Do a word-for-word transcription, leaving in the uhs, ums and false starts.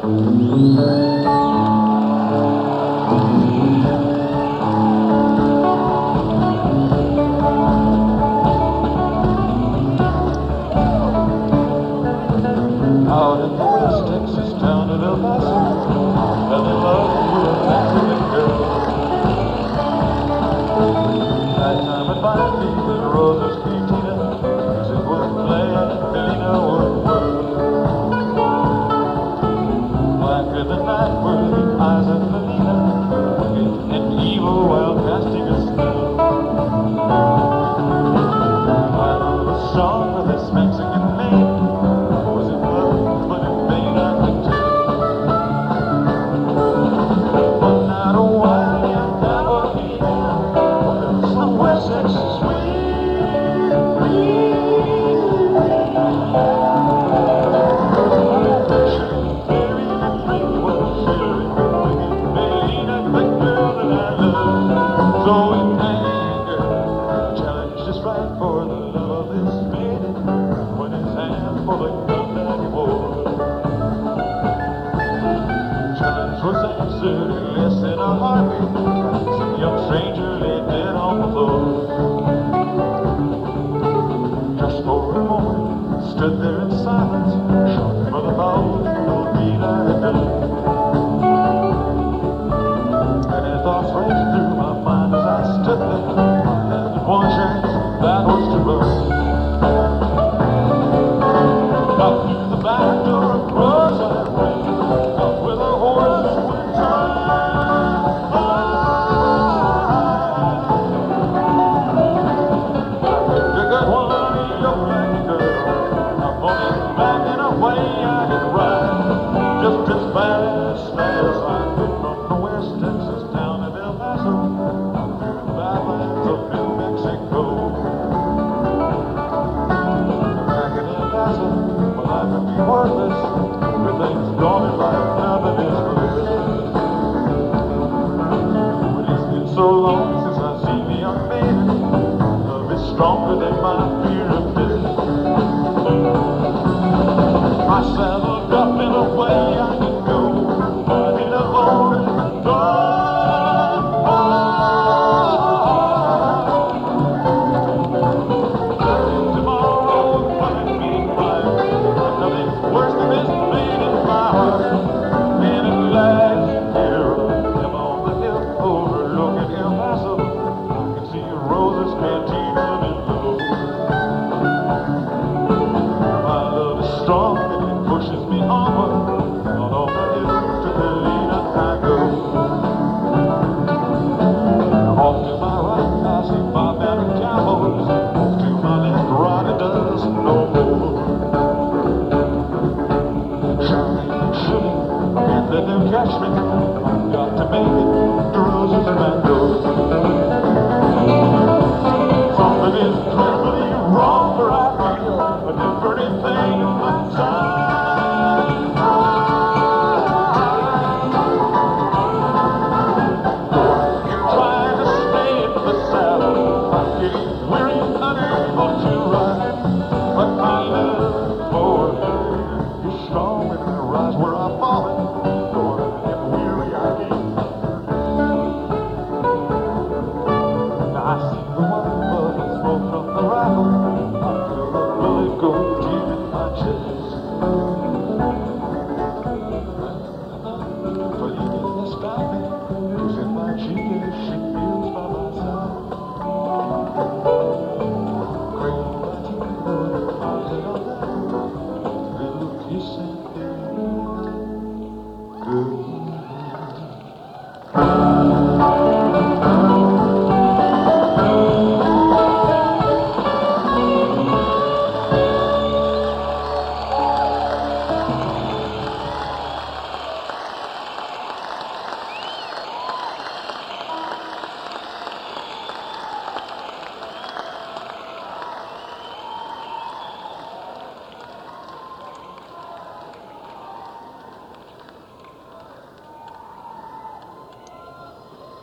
Out in the West Texas town of El Paso, fell in love with a Mexican girl. That time at five feet, the roses cantina, music was playing, Felina would whirl. Black in the night were the eyes of Felina, wicked and evil while casting a spell. I love a song of this Mexican maid. For the love of this maiden, when his hand for the gun that he wore. Challenge was answered in less than a heartbeat. Some young stranger lay dead on the floor. Just for a moment, stood there in silence, shocked for the foul deed I had done. Many thoughts raced through my mind as I stood there. I had one chance. That was to run. Out through the back door of Rose I ran, out where the horses would turn. I picked a good one, you black girl. I'm pulling back in a way I could ride, just as fast as I could from the West Texas town of El Paso, out through the badlands of New Mexico. Well, I could be worth